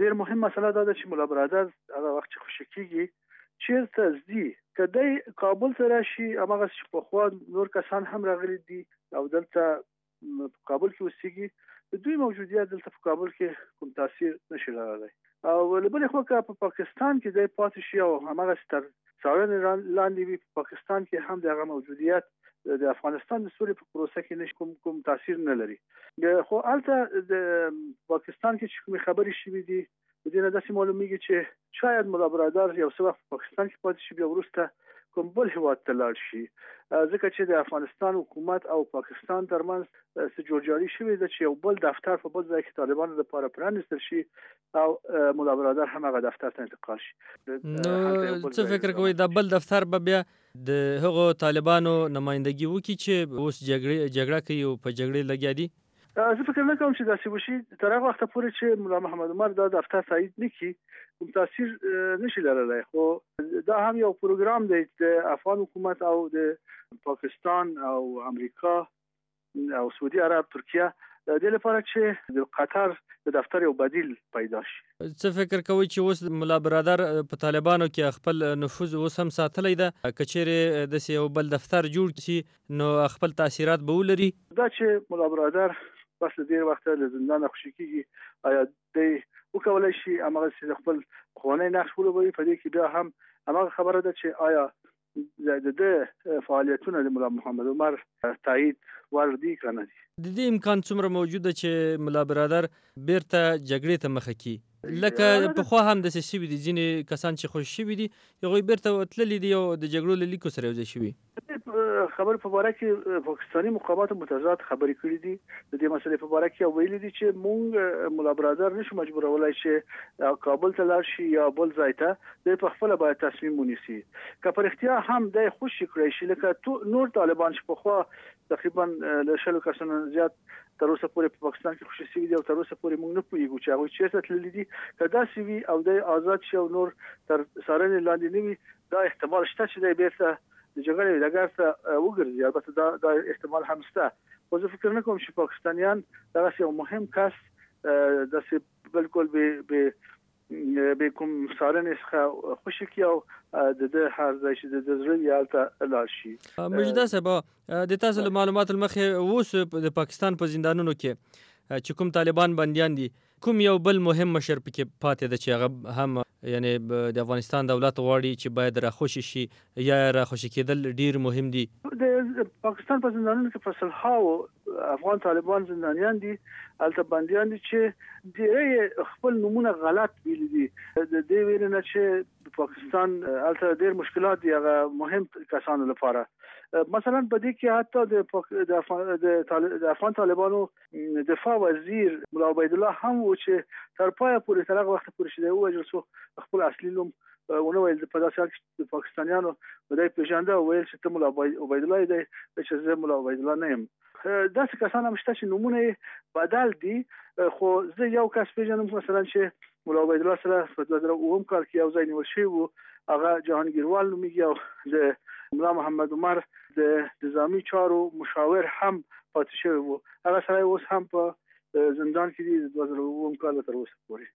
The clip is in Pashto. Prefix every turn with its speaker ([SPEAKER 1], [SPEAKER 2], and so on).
[SPEAKER 1] ډېر مهم مسله دا ده چې ملا برادر هغه وخت چې خوشي کېږي چېرته ځي، که دی کابل ته راشي هماغسې چې پخوا نور کسان هم راغلي دي او دلته په کابل کې اوسېږي، د دوی موجودیت دلته په کابل کې کوم تاثیر نشي لرلی. او له بلې خوا که په پاکستان کې دی پاتې شي او هماغسې تر څارنې لاندې وي، په پاکستان کې هم د هغه موجودیت د افغانستان د سولې په پروسه کې نشي کوم تاثیر نه لري. خو هلته د پاکستان کې چې کومې خبرې شوي دي د دې نه داسې معلومیږي چې شاید ملا برادر یو څه وخت په پاکستان کې پاتې شي، بیا وروسته کوم بل هیواد ته لاړ شي، ځکه چې د افغانستان حکومت او پاکستان ترمنځ څه جوړجاړي شوې ده چې یو بل دفتر په بل ځای کې طالبانو لپاره پرانیستل شي او ملا برادر هم هغه دفتر ته انتقال شي.
[SPEAKER 2] نو څه فکر کوئ دا بل دفتر به بیا د هغو طالبانو نمایندګي وکړي چې اوس جګړه کوي او په جګړې لګیا دي؟
[SPEAKER 1] زه فکر نه کوم چې داسې وشي. تر هغه وخته پورې چې ملا محمد عمر دا دفتر تایید نه کړي کوم تاثیر نشي لرلی. خو دا هم یو پروګرام دی د افغان حکومت او د پاکستان او امریکا او سعودي عرب ترکیه د دې لپاره چې د قطر د دفتر یو بدیل پیدا شي.
[SPEAKER 2] څه فکر کوئ چې اوس ملا برادر په طالبانو کې خپل نفوذ اوس هم ساتلی ده، که چیرې داسې یو بل دفتر جوړ شي نو خپل تاثیرات به ولري؟
[SPEAKER 1] دا چې ملا برادر پس له ډېر وخته له زندانه خوشي کېږي، آیا دی وکولی شي هماغسې د خپل پخوانی نقش ولوبوي؟ په دې کې بیا هم هماغه خبره ده چې آیا د ده فعالیتونه د ملا محمد عمر تایید وړ دي که نه دي.
[SPEAKER 2] د دې امکان څومره موجود ده چې ملا برادر بیرته جګړې ته مخه کړي؟ لکه پخوا هم داسې شوي دي، ځینې کسان چې خوشي شوي دي هغوی بیرته تللي دي او د جګړو له لیکو سره یوځای شوي.
[SPEAKER 1] خبر په باره کې پاکستاني مقاماتو متضاد خبرې کړې دي د دې مسلې په باره کې، او ویلي دي چې مونږ ملا برادر نشو مجبورولای چې کابل ته لاړ شي یا بل ځای ته، دی په خپله باید تصمیم ونیسي. که په رښتیا هم دی خوشي کړی شي لکه نور طالبان چې پخوا تقریبا له 100 کسانو زیات تر اوسه پورې په پاکستان کې خوشي شوي دي او تر اوسه پورې موږ نه پوهېږو چې هغوی چېرته تللي دي، که داسې وي او دی آزاد شي او نور تر څارنې لاندې نه وي، دا احتمال شته چې دی بیرته د جګړې ډګر ته وګرځي. البته دا احتمال هم شته، خو زه فکر نه کوم چې پاکستانیان دغسې یو مهم کس داسې بالکل بې کوم څارنې څخه خوشي کړي او د ده هر ځای چې د زړه وي هلته لاړ شي.
[SPEAKER 2] مجده صاحبه، د تاسو له معلوماتو له مخې اوس د پاکستان په زندانونو کې چې کوم طالبان بندیان دي، کوم یو بل مهم مشر پکې پاتې ده چې هغه هم یعنی د افغانستان دولت غواړي چې باید راخوشي شي یا راخوشي کېدل ډیر مهم دي؟
[SPEAKER 1] د پاکستان په زندانونو کې په سلهاو افغان طالبان زندانیان دي، هلته بندیان دي چې ډېری خپل نومونه غلط ویلي دي. د دې ویلې نه چې پاکستان هلته ډېر مشکلات دي هغه مهم کسانو لپاره. مثلا په دې کې حتی د افغان طالبانو دفاع وزیر ملا عبیدالله هم و چې تر پایه پورې تر هغه وخته پورې چې دی ووژل شو خپل اصلي نوم ونه ویل. په داسې حال کې د پاکستانیانو دی پېژانده او ویل چې ته ملا عبیدالله دی، چې زه ملا عبیدالله نه یم. داسې کسان هم شته چې نومونه یې بدل دي، خو زه یو کس پېژنم مثلا چې ملا عبیدالله سره په 2009 کال کې یو ځای نیول شوی و، هغه جهانګیروال نومیږي او د ملا محمد عمر د نظامي چارو مشاور هم پاتې شوی و. هغه سړی اوس هم په زندان کې دی د 2009 کال تر اوسه پورې.